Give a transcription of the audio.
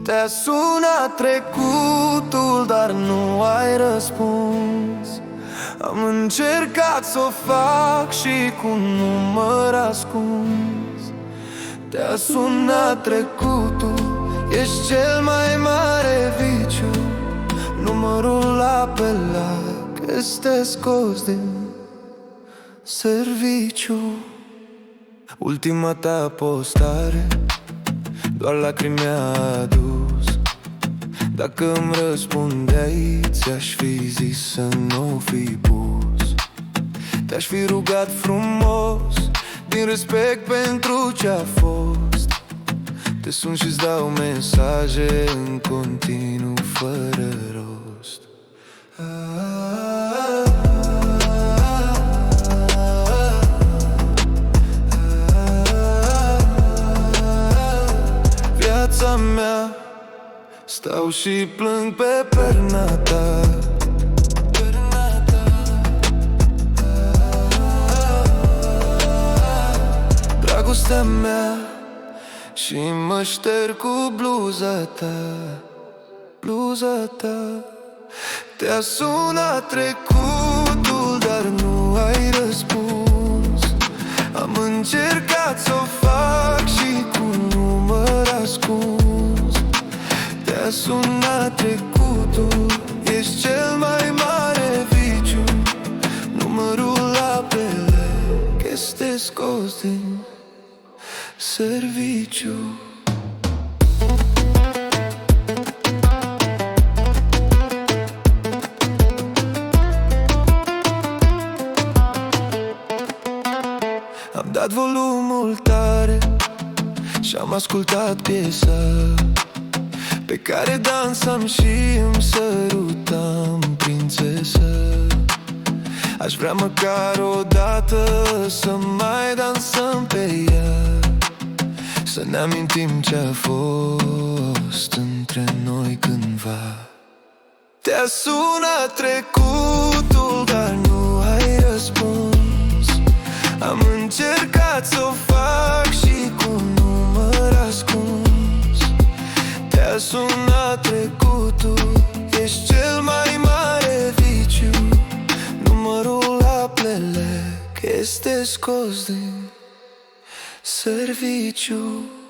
Te-a sunat trecutul, dar nu ai răspuns. Am încercat să o fac și cu număr ascuns. Te-a sunat trecutul, ești cel mai mare viciu. Numărul apelat este scos din serviciu. Ultima ta postare doar lacrimi mi-a adus. Dacă îmi răspundeai, ți-aș fi zis să nu fi pus. Te-aș fi rugat frumos, din respect pentru ce-a fost. Te sun și-ți dau mesaje în continuu, fără rost. Viața mea, stau și plâng pe perna ta. Dragostea mea, și mă șterg cu bluza ta, bluza ta. Te-a sunat trecutul, dar nu ai răspuns. Am încercat să o fac și cu număr ascuns. Te-a sunat trecutul, ești cel mai mare viciu. Numărul apelec este scos din serviciu. Am dat volumul tare și-am ascultat piesa pe care dansam și îmi sărutam, prințesă. Aș vrea măcar o dată să mai dansăm pe ea, să ne amintim ce-a fost între noi cândva. Te-a sunat trecutul, dar nu ai răspuns. Am încercat să o fac și cu număr ascuns. Te-a sunat trecutul, ești cel mai mare viciu. Numărul aplelec este scos din serviciu.